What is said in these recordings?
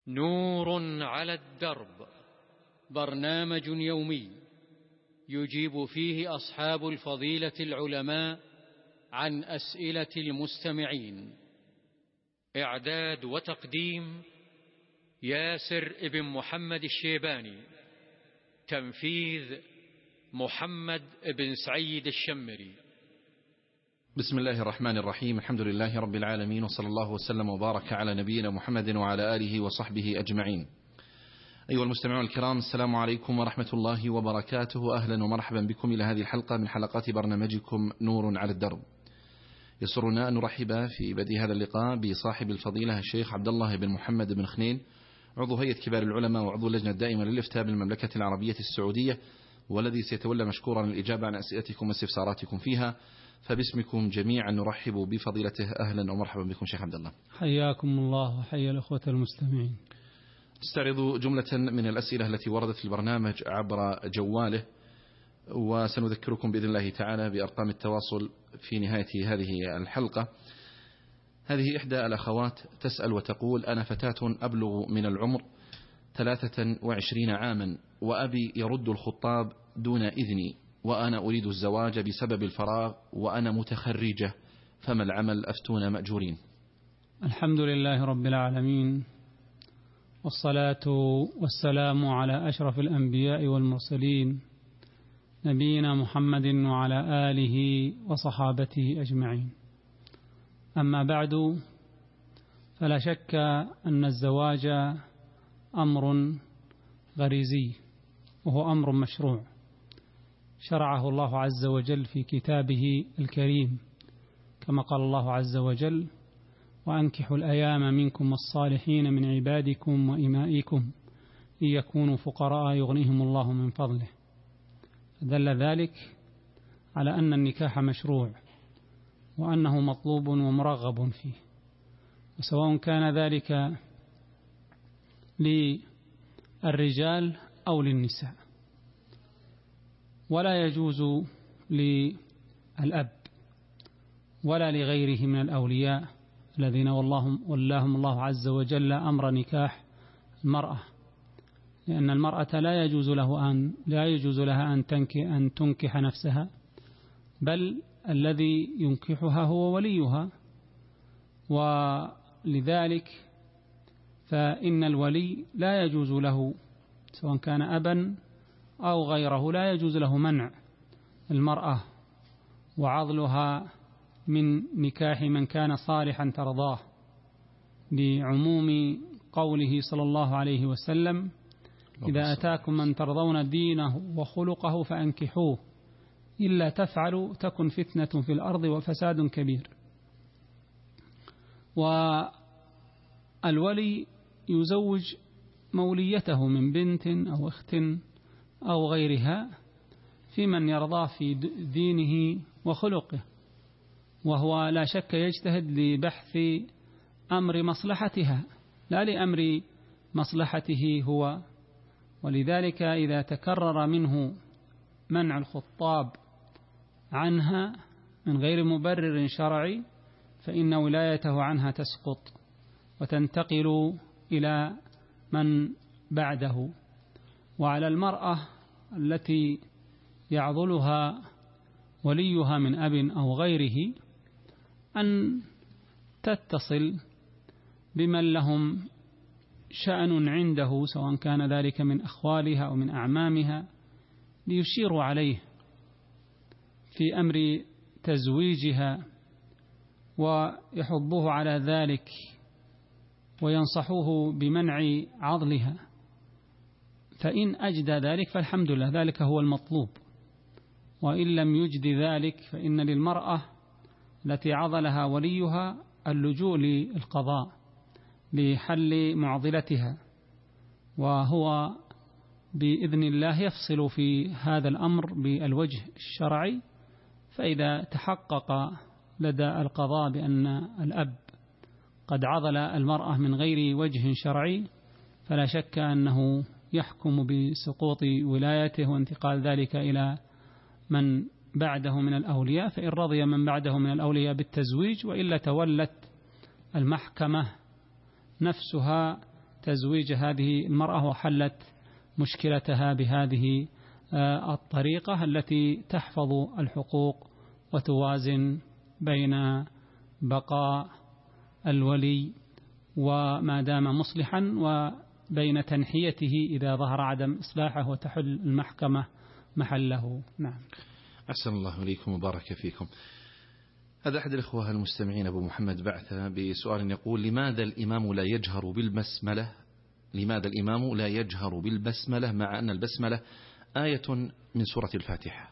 نور على الدرب، برنامج يومي يجيب فيه أصحاب الفضيلة العلماء عن أسئلة المستمعين. إعداد وتقديم ياسر ابن محمد الشيباني، تنفيذ محمد بن سعيد الشمري. بسم الله الرحمن الرحيم. الحمد لله رب العالمين، وصلى الله وسلم وبارك على نبينا محمد وعلى آله وصحبه أجمعين. أيها المستمعون الكرام، السلام عليكم ورحمة الله وبركاته. أهلا ومرحبا بكم إلى هذه الحلقة من حلقات برنامجكم نور على الدرب. يسرنا أن نرحب في بدء هذا اللقاء بصاحب الفضيلة الشيخ عبد الله بن محمد بن خنين، عضو هيئة كبار العلماء وعضو اللجنة الدائمة للإفتاء بالمملكة العربية السعودية، والذي سيتولى مشكورا الإجابة عن أسئلتكم واستفساراتكم فيها. فباسمكم جميعا نرحب بفضيلته. أهلا ومرحبا بكم شيخ عبد الله. حياكم الله وحيا الأخوة المستمعين. استعرض جملة من الأسئلة التي وردت في البرنامج عبر جواله، وسنذكركم بإذن الله تعالى بأرقام التواصل في نهاية هذه الحلقة. هذه إحدى الأخوات تسأل وتقول: أنا فتاة أبلغ من العمر 23 عاما، وأبي يرد الخطاب دون إذني، وأنا أريد الزواج بسبب الفراغ، وأنا متخرجة، فما العمل؟ أفتونا مأجورين. الحمد لله رب العالمين، والصلاة والسلام على أشرف الأنبياء والمرسلين، نبينا محمد وعلى آله وصحابته أجمعين. أما بعد، فلا شك أن الزواج أمر غريزي، وهو أمر مشروع شرعه الله عز وجل في كتابه الكريم، كما قال الله عز وجل: وأنكحوا الأيام منكم والصالحين من عبادكم وإمائكم إن يكونوا فقراء يغنيهم الله من فضله. فدل ذلك على أن النكاح مشروع، وأنه مطلوب ومرغب فيه، وسواء كان ذلك للرجال أو للنساء. ولا يجوز للأب ولا لغيره من الأولياء الذين ولاهم الله عز وجل أمر نكاح المرأة، لأن المرأة لا يجوز لها أن تنكح نفسها، بل الذي ينكحها هو وليها. ولذلك فإن الولي لا يجوز له، سواء كان أبا أو غيره، لا يجوز له منع المرأة وعضلها من نكاح من كان صالحا ترضاه، لعموم قوله صلى الله عليه وسلم: إذا أتاكم من ترضون دينه وخلقه فأنكحوه، إلا تفعلوا تكن فتنة في الأرض وفساد كبير. والولي يزوج موليته من بنت أو أخت أو غيرها في من يرضاه في دينه وخلقه، وهو لا شك يجتهد لبحث أمر مصلحتها لا لأمر مصلحته هو. ولذلك إذا تكرر منه منع الخطاب عنها من غير مبرر شرعي، فإن ولايته عنها تسقط وتنتقل إلى من بعده. وعلى المرأة التي يعضلها وليها من أب أو غيره أن تتصل بمن لهم شأن عنده، سواء كان ذلك من أخوالها أو من أعمامها، ليشيروا عليه في أمر تزويجها ويحضوه على ذلك وينصحوه بمنع عضلها. فإن أجدى ذلك فالحمد لله، ذلك هو المطلوب. وإن لم يجد ذلك فإن للمرأة التي عضلها وليها اللجوء للقضاء لحل معضلتها، وهو بإذن الله يفصل في هذا الأمر بالوجه الشرعي. فإذا تحقق لدى القضاء بأن الأب قد عضل المرأة من غير وجه شرعي، فلا شك أنه يحكم بسقوط ولايته وانتقال ذلك إلى من بعده من الأولياء، فإن رضي من بعده من الأولياء بالتزويج، وإلا تولت المحكمة نفسها تزويج هذه المرأة وحلت مشكلتها بهذه الطريقة التي تحفظ الحقوق وتوازن بين بقاء الولي وما دام مصلحا وبين تنحيته إذا ظهر عدم إصلاحه وتحل المحكمة محله. نعم. أحسن الله إليكم وبارك فيكم. هذا أحد الإخوة المستمعين أبو محمد بعث بسؤال يقول: لماذا الإمام لا يجهر بالبسملة؟ لماذا الإمام لا يجهر بالبسملة مع أن البسملة آية من سورة الفاتحة؟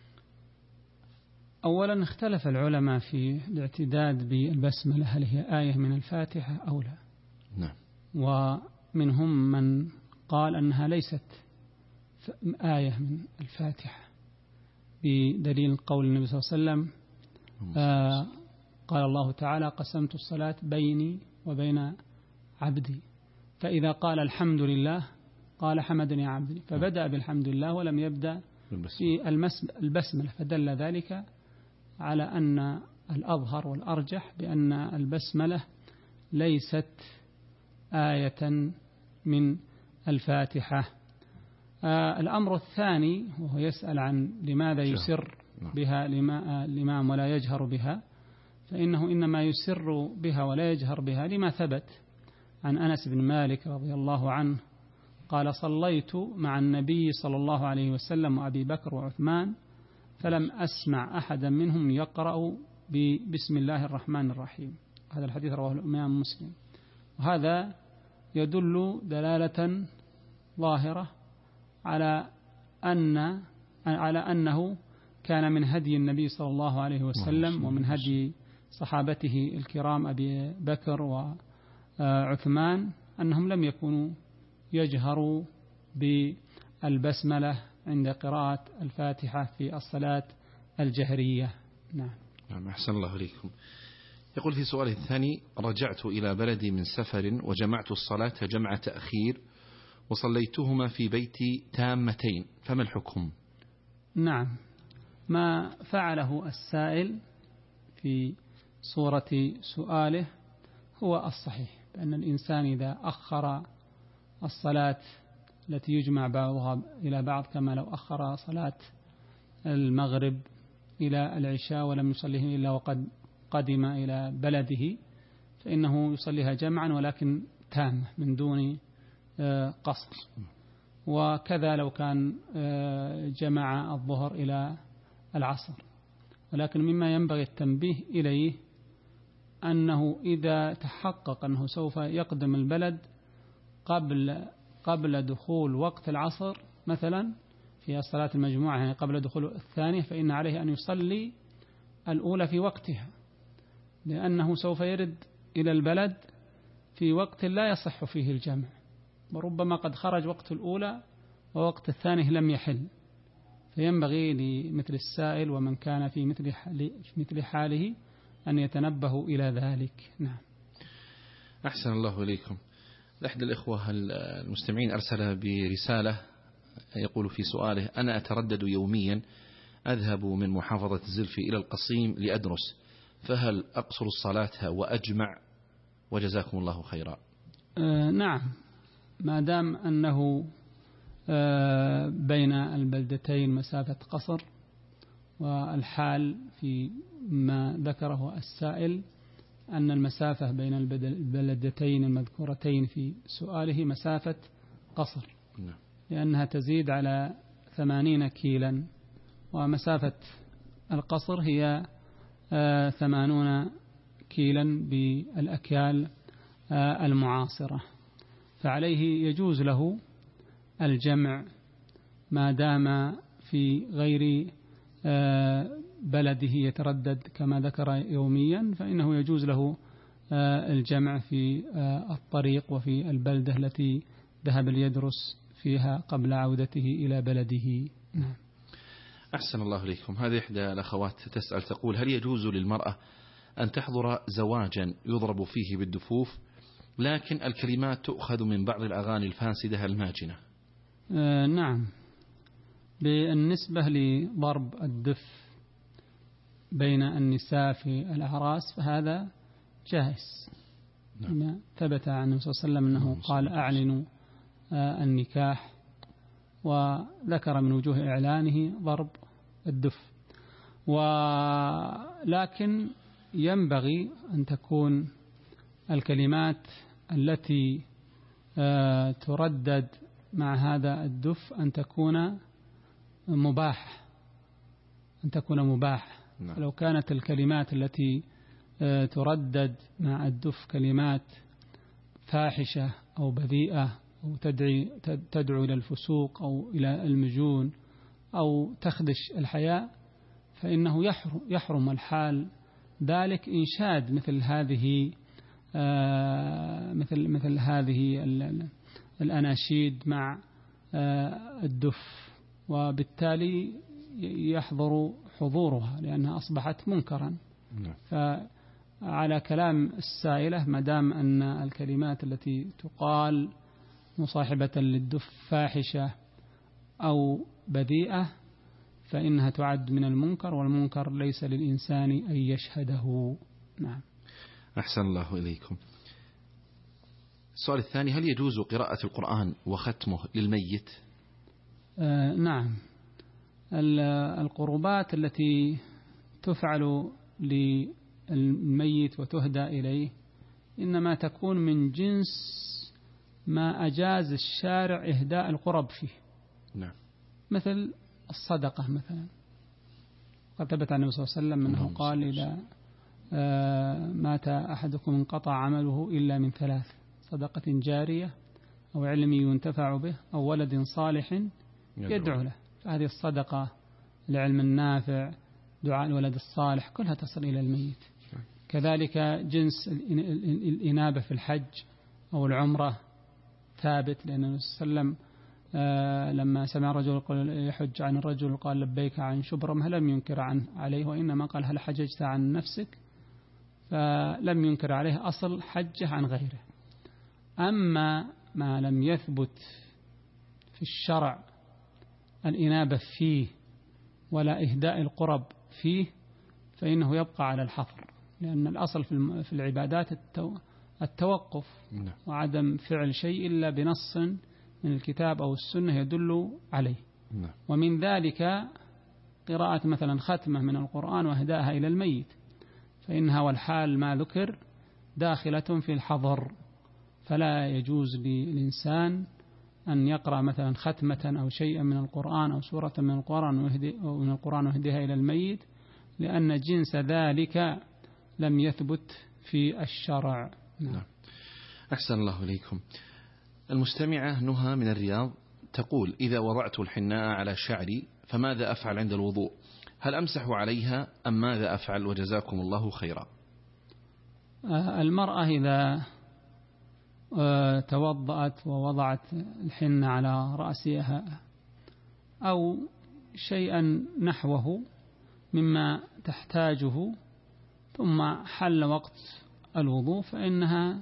أولا اختلف العلماء في الاعتداد بالبسملة، هل هي آية من الفاتحة أو لا؟ نعم. ومنهم من قال أنها ليست آية من الفاتحة بدليل قول النبي صلى الله عليه وسلم قال الله تعالى: قسمت الصلاة بيني وبين عبدي، فإذا قال الحمد لله قال حمدني عبدي، فبدأ بالحمد لله ولم يبدأ في البسملة، فدل ذلك على أن الأظهر والأرجح بأن البسملة ليست آية من الفاتحة. الأمر الثاني وهو يسأل عن لماذا يسر بها الإمام ولا يجهر بها، فإنه إنما يسر بها ولا يجهر بها لما ثبت عن أنس بن مالك رضي الله عنه قال: صليت مع النبي صلى الله عليه وسلم وأبي بكر وعثمان فلم أسمع أحدا منهم يقرأ بسم الله الرحمن الرحيم. هذا الحديث رواه الإمام مسلم، وهذا يدل دلالة ظاهرة على أنه كان من هدي النبي صلى الله عليه وسلم ومن هدي صحابته الكرام أبي بكر وعثمان أنهم لم يكونوا يجهروا بالبسملة عند قراءة الفاتحة في الصلاة الجهرية. نعم. أحسن الله إليكم. يقول في سؤاله الثاني: رجعت إلى بلدي من سفر وجمعت الصلاة جمع تأخير وصليتهما في بيتي تامتين، فما الحكم؟ نعم، ما فعله السائل في صورة سؤاله هو الصحيح، بأن الإنسان إذا أخر الصلاة التي يجمع بعضها إلى بعض كما لو أخر صلاة المغرب إلى العشاء ولم يصليه إلا وقد قدم إلى بلده، فإنه يصليها جمعا ولكن تامة من دون قصر. وكذا لو كان جمع الظهر إلى العصر. ولكن مما ينبغي التنبيه إليه أنه إذا تحقق أنه سوف يقدم البلد قبل دخول وقت العصر مثلا في الصلاة المجموعة، يعني قبل دخول الثانية، فإن عليه أن يصلي الأولى في وقتها، لأنه سوف يرد إلى البلد في وقت لا يصح فيه الجمع، وربما قد خرج وقت الأولى ووقت الثانية لم يحل، فينبغي لمثل السائل ومن كان في مثل حاله أن يتنبهوا إلى ذلك. نعم. أحسن الله إليكم. أحد الإخوة المستمعين أرسل برسالة يقول في سؤاله: أنا أتردد يوميا أذهب من محافظة الزلفي إلى القصيم لأدرس، فهل أقصر الصلاة وأجمع؟ وجزاكم الله خيرا. نعم، ما دام أنه بين البلدتين مسافة قصر، والحال في ما ذكره السائل أن المسافة بين البلدتين المذكورتين في سؤاله مسافة قصر، لأنها تزيد على 80 كيلا، ومسافة القصر هي 80 كيلا بالأكيال المعاصرة، فعليه يجوز له الجمع ما دام في غير بلده يتردد كما ذكر يوميا، فإنه يجوز له الجمع في الطريق وفي البلدة التي ذهب ليدرس فيها قبل عودته إلى بلده. نعم. أحسن الله إليكم. هذه إحدى الأخوات تسأل تقول: هل يجوز للمرأة أن تحضر زواجا يضرب فيه بالدفوف لكن الكلمات تؤخذ من بعض الأغاني الفاسدة الماجنة؟ نعم، بالنسبة لضرب الدف بين النساء في الأعراس فهذا جائز، نعم. ثبت عن النبي صلى الله عليه وسلم أنه قال أعلنوا النكاح، وذكر من وجوه إعلانه ضرب الدف. ولكن ينبغي أن تكون الكلمات التي تردد مع هذا الدف أن تكون مباح، نعم. لو كانت الكلمات التي تردد مع الدف كلمات فاحشة أو بذيئة أو تدعو إلى الفسوق أو إلى المجون أو تخدش الحياء، فإنه يحرم الحال ذلك إنشاد مثل هذه الأناشيد مع الدف، وبالتالي يحضر حضورها لأنها أصبحت منكرا. فعلى كلام السائلة ما دام أن الكلمات التي تقال مصاحبة للدف فاحشة أو بذيئة فإنها تعد من المنكر، والمنكر ليس للإنسان أن يشهده. نعم. أحسن الله إليكم. السؤال الثاني: هل يجوز قراءة القرآن وختمه للميت؟ نعم. القربات التي تفعل للميت وتهدى إليه إنما تكون من جنس ما أجاز الشارع إهداء القرب فيه. نعم. مثل الصدقة مثلا، قد ثبت عن النبي صلى الله عليه وسلم أنه قال: إذا مات أحدكم انقطع عمله إلا من ثلاث: صدقة جارية أو علم ينتفع به أو ولد صالح يدعو له. فهذه الصدقة، العلم النافع، دعاء الولد الصالح، كلها تصل إلى الميت. كذلك جنس الإنابة في الحج أو العمرة ثابت، لأن النبي صلى الله عليه وسلم لما سمع الرجل يحج عن الرجل قال: لبيك عن شبرمة، لم ينكر عليه، وإنما قال: هل حججت عن نفسك؟ فلم ينكر عليه أصل حجه عن غيره. أما ما لم يثبت في الشرع الإنابة فيه ولا إهداء القرب فيه فإنه يبقى على الحظر، لأن الأصل في العبادات التوقف وعدم فعل شيء إلا بنص من الكتاب أو السنة يدل عليه. ومن ذلك قراءة مثلا ختمة من القرآن وإهداءها إلى الميت، فإنها والحال ما ذكر داخلة في الحظر، فلا يجوز للإنسان أن يقرأ مثلا ختمة أو شيئا من القرآن أو سورة من القرآن ويهديها إلى الميت، لأن جنس ذلك لم يثبت في الشرع. نعم. أحسن الله إليكم. المستمعة نهى من الرياض تقول: إذا وضعت الحناء على شعري فماذا أفعل عند الوضوء؟ هل أمسح عليها أم ماذا أفعل؟ وجزاكم الله خيرا. المرأة إذا توضأت ووضعت الحنة على رأسها أو شيئا نحوه مما تحتاجه ثم حل وقت الوضوء فإنها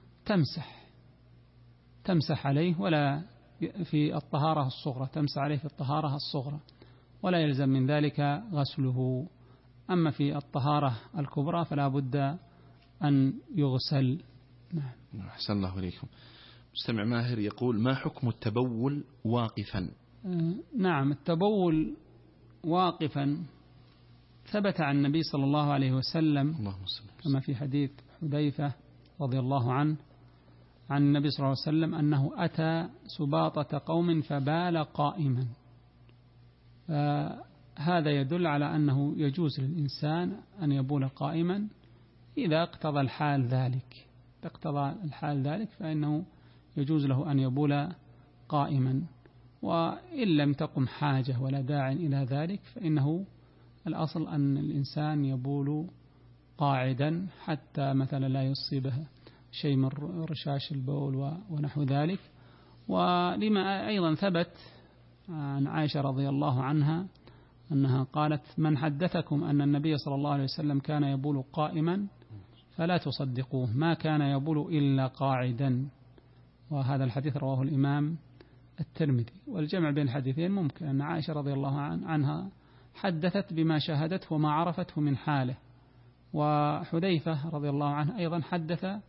تمسح عليه، ولا في الطهارة الصغرى، تمسح عليه في الطهارة الصغرى ولا يلزم من ذلك غسله. أما في الطهارة الكبرى فلا بد أن يغسل. نعم. أحسن الله إليكم. مستمع ماهر يقول: ما حكم التبول واقفا؟ نعم، التبول واقفا ثبت عن النبي صلى الله عليه وسلم كما في حديث حذيفة رضي الله عنه عن النبي صلى الله عليه وسلم أنه أتى سباطة قوم فبال قائما. هذا يدل على أنه يجوز للإنسان أن يبول قائما إذا اقتضى الحال ذلك فإنه يجوز له أن يبول قائما، وإن لم تقم حاجة ولا داع إلى ذلك فإنه الأصل أن الإنسان يبول قاعدا حتى مثلا لا يصيبه شيء من رشاش البول ونحو ذلك. ولما أيضا ثبت عن عائشة رضي الله عنها أنها قالت: من حدثكم أن النبي صلى الله عليه وسلم كان يبول قائما فلا تصدقوه، ما كان يبول إلا قاعدا. وهذا الحديث رواه الإمام الترمذي. والجمع بين الحديثين ممكن، أن عائشة رضي الله عنها حدثت بما شاهدته وما عرفته من حاله، وحذيفة رضي الله عنه أيضا حدث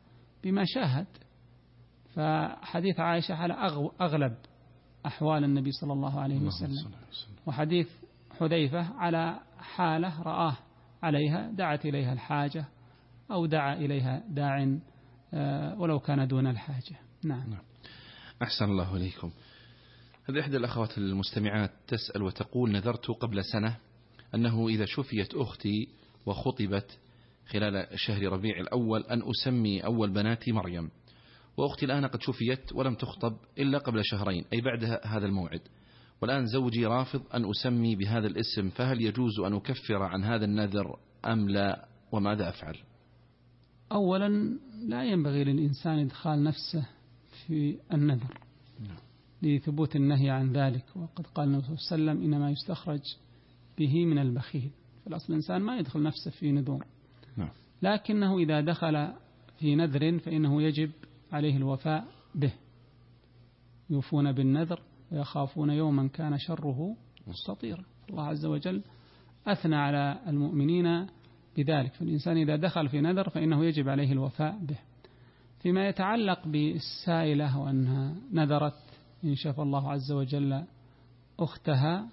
بما شاهد. فحديث عائشة على أغلب أحوال النبي صلى الله عليه وسلم، وحديث حذيفة على حالة رآه عليها دعت إليها الحاجة أو دعا إليها داع ولو كان دون الحاجة. نعم. أحسن الله إليكم. هذه إحدى الأخوات المستمعات تسأل وتقول: نذرت قبل سنة أنه إذا شفيت أختي وخطبت خلال شهر ربيع الأول أن أسمي أول بناتي مريم، وأختي الآن قد شفيت ولم تخطب إلا قبل شهرين أي بعد هذا الموعد، والآن زوجي رافض أن أسمي بهذا الاسم، فهل يجوز أن أكفر عن هذا النذر أم لا، وماذا أفعل؟ أولا لا ينبغي للإنسان إدخال نفسه في النذر لثبوت النهي عن ذلك، وقد قال النبي صلى الله عليه وسلم: إنما يستخرج به من البخيل. فالأصل الإنسان ما يدخل نفسه في نذور، لكنه إذا دخل في نذر فإنه يجب عليه الوفاء به. يوفون بالنذر ويخافون يوما كان شره مستطيرا. الله عز وجل أثنى على المؤمنين بذلك، فالإنسان إذا دخل في نذر فإنه يجب عليه الوفاء به. فيما يتعلق بالسائلة وأنها نذرت إن شاء الله عز وجل أختها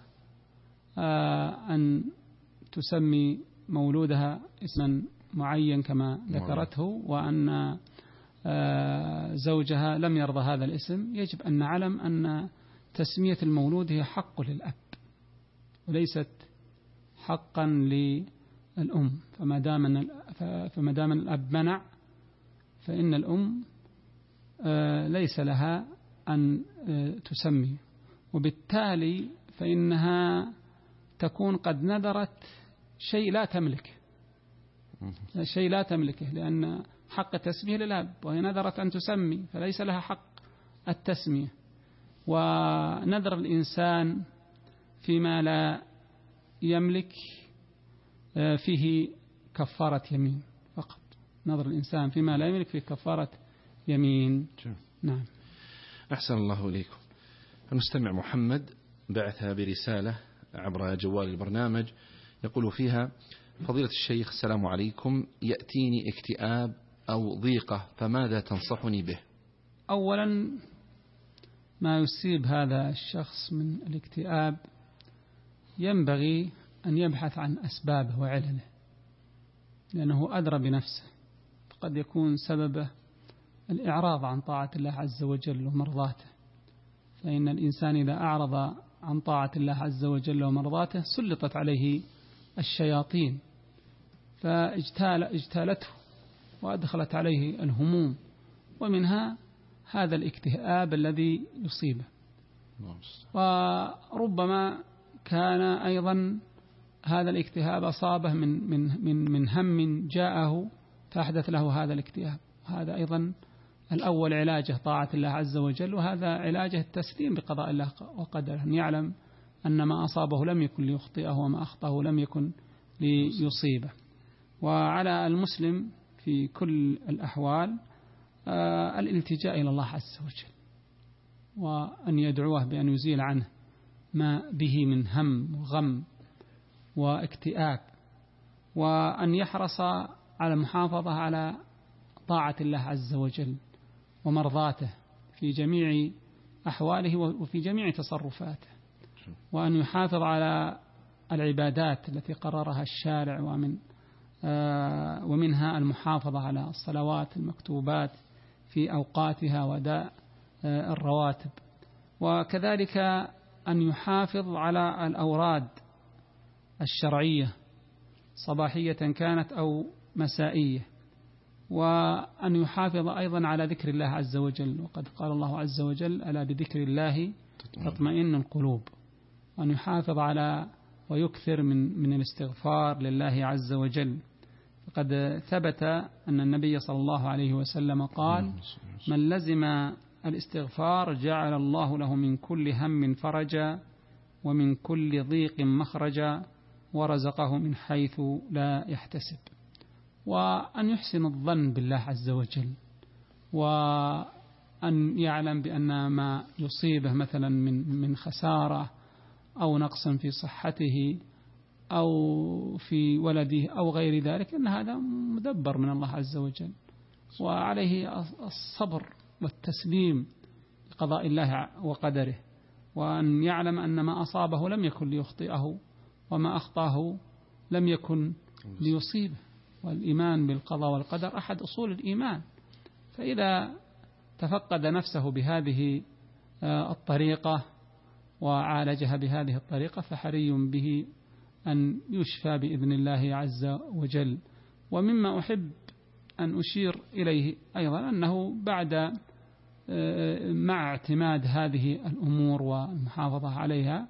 أن تسمي مولودها اسما معين كما ذكرته، وأن زوجها لم يرضى هذا الاسم، يجب أن نعلم أن تسمية المولود هي حق للأب وليست حقا للأم. فما دام الأب منع فإن الأم ليس لها أن تسمي، وبالتالي فإنها تكون قد نذرت شيء لا تملكه، لأن حق التسمية للأب وهي نذرت أن تسمي فليس لها حق التسمية. ونذر الإنسان فيما لا يملك فيه كفارة يمين فقط. نذر الإنسان فيما لا يملك فيه كفارة يمين. نعم. أحسن الله إليكم. المستمع محمد بعث برسالة عبر جوال البرنامج يقول فيها: فضيلة الشيخ السلام عليكم، يأتيني اكتئاب أو ضيقة فماذا تنصحني به؟ أولا ما يصيب هذا الشخص من الاكتئاب ينبغي أن يبحث عن أسبابه وعلله، لأنه أدرى بنفسه. قد يكون سببه الإعراض عن طاعة الله عز وجل ومرضاته، فإن الإنسان إذا أعرض عن طاعة الله عز وجل ومرضاته سلطت عليه الشياطين فاجتالته وأدخلت عليه الهموم، ومنها هذا الاكتئاب الذي يصيبه. وربما كان أيضا هذا الاكتئاب أصابه من هم جاءه فأحدث له هذا الاكتئاب. هذا أيضا الأول علاجه طاعة الله عز وجل، وهذا علاجه التسليم بقضاء الله وقدره، أن يعلم أن ما أصابه لم يكن ليخطئه وما أخطأه لم يكن ليصيبه. وعلى المسلم في كل الأحوال الالتجاء إلى الله عز وجل، وأن يدعوه بأن يزيل عنه ما به من هم وغم واكتئاب، وأن يحرص على المحافظة على طاعة الله عز وجل ومرضاته في جميع أحواله وفي جميع تصرفاته، وأن يحافظ على العبادات التي قررها الشارع ومنها المحافظة على الصلوات المكتوبات في أوقاتها وداء الرواتب، وكذلك أن يحافظ على الأوراد الشرعية صباحية كانت أو مسائية، وأن يحافظ أيضا على ذكر الله عز وجل، وقد قال الله عز وجل: ألا بذكر الله تطمئن القلوب. وأن يحافظ على ويكثر من الاستغفار لله عز وجل، فقد ثبت أن النبي صلى الله عليه وسلم قال: من لزم الاستغفار جعل الله له من كل هم فرجا ومن كل ضيق مخرجا ورزقه من حيث لا يحتسب. وأن يحسن الظن بالله عز وجل، وأن يعلم بأن ما يصيبه مثلا من خسارة أو نقص في صحته أو في ولده أو غير ذلك أن هذا مدبر من الله عز وجل، وعليه الصبر والتسليم لقضاء الله وقدره، وأن يعلم أن ما أصابه لم يكن ليخطئه وما أخطاه لم يكن ليصيبه. والإيمان بالقضاء والقدر أحد أصول الإيمان. فإذا تفقد نفسه بهذه الطريقة وعالجها بهذه الطريقة فحري به أن يشفى بإذن الله عز وجل. ومما أحب أن أشير إليه أيضا أنه بعد مع اعتماد هذه الأمور والمحافظة عليها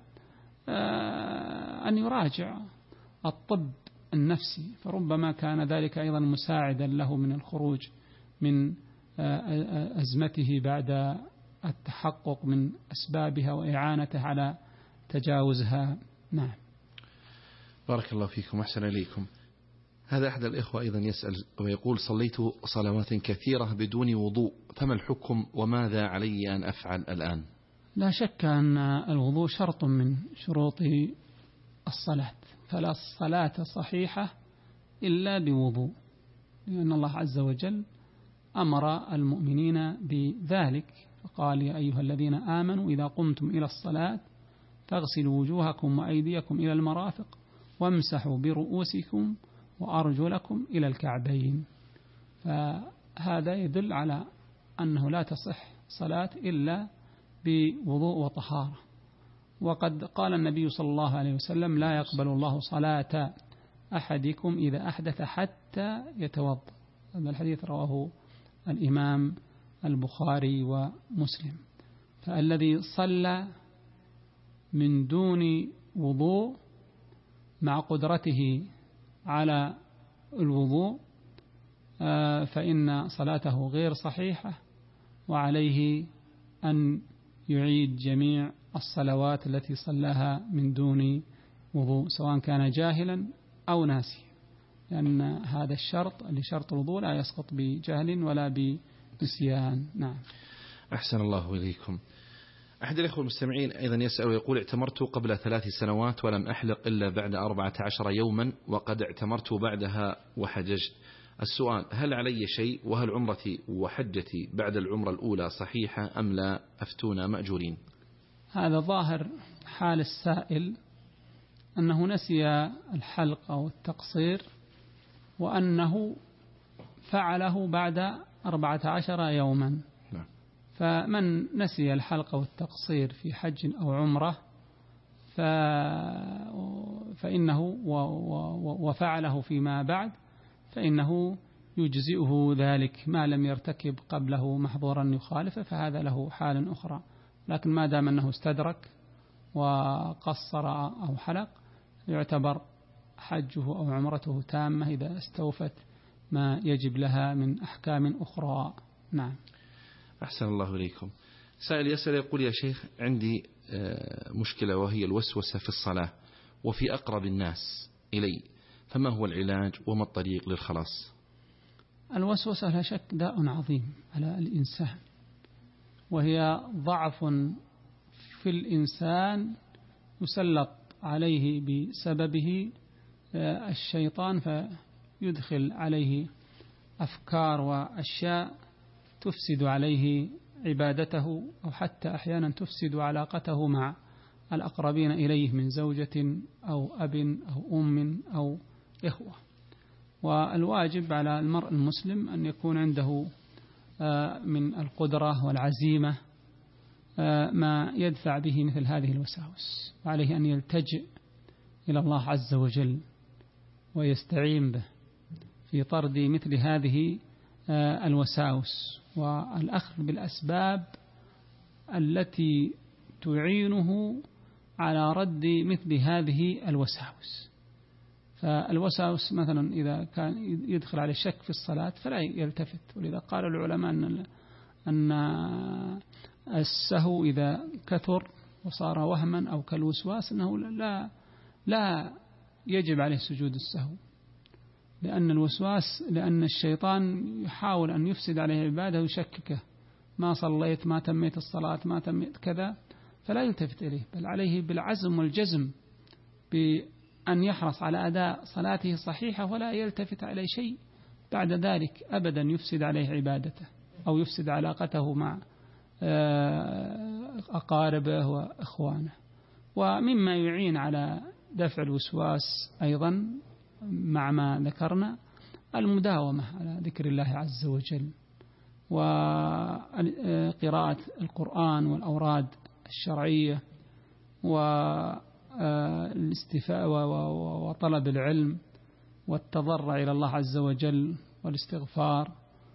أن يراجع الطب النفسي، فربما كان ذلك أيضا مساعدا له من الخروج من أزمته بعد التحقق من أسبابها وإعانته على تجاوزها. نعم. بارك الله فيكم أحسن إليكم. هذا أحد الإخوة أيضا يسأل ويقول: صليت صلوات كثيرة بدون وضوء، فما الحكم وماذا علي أن أفعل الآن؟ لا شك أن الوضوء شرط من شروط الصلاة، فلا صلاة صحيحة إلا بوضوء، لأن الله عز وجل أمر المؤمنين بذلك، فقال: يا أيها الذين آمنوا إذا قمتم إلى الصلاة فاغسلوا وجوهكم وأيديكم إلى المرافق وامسحوا برؤوسكم وأرجلكم إلى الكعبين. فهذا يدل على أنه لا تصح صلاة إلا بوضوء وطهارة. وقد قال النبي صلى الله عليه وسلم: لا يقبل الله صلاة أحدكم إذا أحدث حتى يتوضأ. هذا الحديث رواه الإمام البخاري ومسلم. فالذي صلى من دون وضوء مع قدرته على الوضوء فإن صلاته غير صحيحة، وعليه أن يعيد جميع الصلوات التي صلاها من دون وضوء، سواء كان جاهلا أو ناسيا، لأن هذا الشرط لشرط الوضوء لا يسقط بجهل ولا بنسيان. نعم. أحسن الله إليكم. أحد الأخوة المستمعين أيضا يسأل ويقول: اعتمرت قبل 3 سنوات ولم أحلق إلا بعد 14 يوما، وقد اعتمرت بعدها وحججت. السؤال: هل علي شيء؟ وهل عمرتي وحجتي بعد العمرة الأولى صحيحة أم لا؟ أفتونا مأجورين. هذا ظاهر حال السائل أنه نسي الحلق أو التقصير، وأنه فعله بعد 14 يوما. فمن نسي الحلق والتقصير في حج أو عمرة فإنه وفعله فيما بعد فإنه يجزئه ذلك ما لم يرتكب قبله محظورا يخالفه، فهذا له حال أخرى. لكن ما دام أنه استدرك وقصر أو حلق يعتبر حجه أو عمرته تامة إذا استوفت ما يجب لها من أحكام أخرى. نعم. أحسن الله إليكم. سائل يسأل يقول: يا شيخ، عندي مشكلة وهي الوسوسة في الصلاة وفي أقرب الناس إلي، فما هو العلاج وما الطريق للخلاص؟ الوسوسة لا شك داء عظيم على الإنسان، وهي ضعف في الإنسان يسلط عليه بسببه الشيطان، فيدخل عليه أفكار وأشياء تفسد عليه عبادته، أو حتى أحيانا تفسد علاقته مع الأقربين إليه من زوجة أو أب أو أم أو إخوة. والواجب على المرء المسلم أن يكون عنده من القدرة والعزيمة ما يدفع به مثل هذه الوساوس، وعليه أن يلتجئ إلى الله عز وجل ويستعين به في طرد مثل هذه الوساوس، والأخذ بالأسباب التي تعينه على رد مثل هذه الوساوس. فالوساوس مثلا إذا كان يدخل على الشك في الصلاة فلا يلتفت، ولذا قال العلماء أن السهو إذا كثر وصار وهما أو كالوسواس أنه لا يجب عليه سجود السهو، لأن الشيطان يحاول أن يفسد عليه عباده ويشككه: ما صليت، ما تميت الصلاة، ما تميت كذا، فلا يلتفت إليه، بل عليه بالعزم والجزم بأن يحرص على أداء صلاته صحيحة ولا يلتفت على شيء بعد ذلك أبدا يفسد عليه عبادته أو يفسد علاقته مع أقاربه وإخوانه. ومما يعين على دفع الوسواس أيضا مع ما ذكرنا المداومة على ذكر الله عز وجل وقراءة القرآن والأوراد الشرعية والاستفاء وطلب العلم والتضرع إلى الله عز وجل والاستغفار،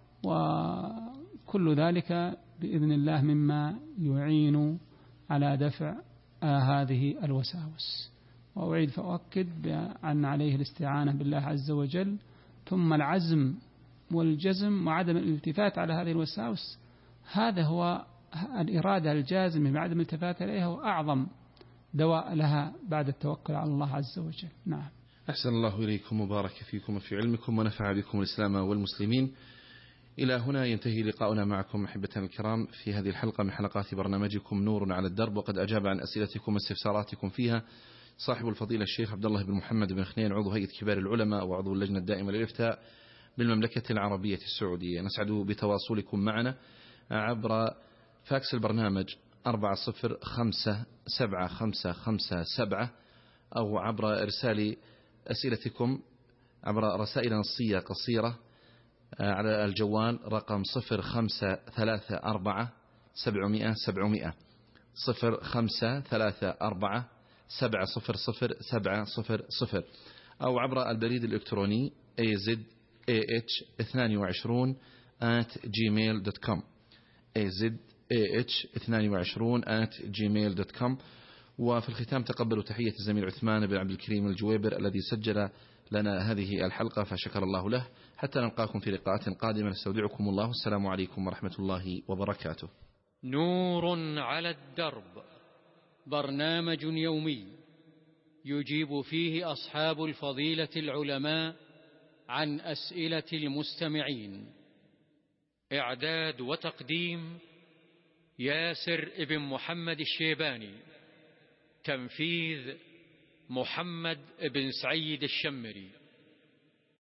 وكل ذلك بإذن الله مما يعين على دفع هذه الوساوس. وأعيد فأؤكد بأن عليه الاستعانة بالله عز وجل، ثم العزم والجزم وعدم الالتفات على هذه الوساوس. هذا هو الإرادة الجازمة بعدم الالتفات إليها، وأعظم دواء لها بعد التوكل على الله عز وجل. نعم. أحسن الله إليكم وبارك فيكم وفي علمكم ونفع بكم الإسلام والمسلمين. إلى هنا ينتهي لقاؤنا معكم أحبتنا الكرام في هذه الحلقة من حلقات برنامجكم نور على الدرب، وقد أجاب عن أسئلتكم واستفساراتكم فيها صاحب الفضيلة الشيخ عبد الله بن محمد بن خنين، عضو هيئة كبار العلماء وعضو اللجنة الدائمة للإفتاء بالمملكة العربية السعودية. نسعد بتواصلكم معنا عبر فاكس البرنامج 40575557 أو عبر إرسال أسئلتكم عبر رسائل نصية قصيرة على الجوال رقم 0534 700 700 0534 700 أو عبر البريد الإلكتروني azah22@gmail.com azah22@gmail.com. وفي الختام تقبلوا تحية الزميل عثمان بن عبد الكريم الجويبر الذي سجل لنا هذه الحلقة، فشكر الله له. حتى نلقاكم في لقاءات قادمة، نستودعكم الله، السلام عليكم ورحمة الله وبركاته. نور على الدرب، برنامج يومي يجيب فيه أصحاب الفضيلة العلماء عن أسئلة المستمعين. إعداد وتقديم ياسر ابن محمد الشيباني. تنفيذ محمد بن سعيد الشمري.